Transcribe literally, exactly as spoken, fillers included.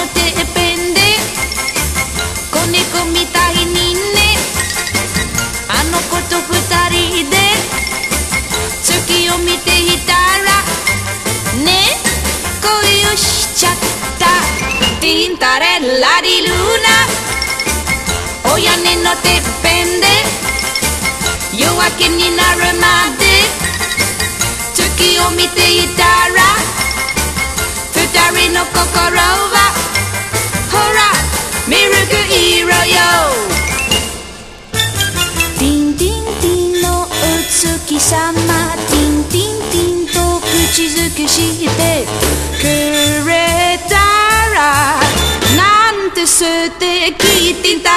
てっぺんで子猫みたいにねあの子と二人で月を見ていたらね恋をしちゃったティンタレッラディルーナお屋根のてっぺんで夜明けになるまで月を見ていたら二人の心はほらミルク色よティンティンティンのお月さまティンティンティンと口づけしてくれたらなんて素敵ティンタ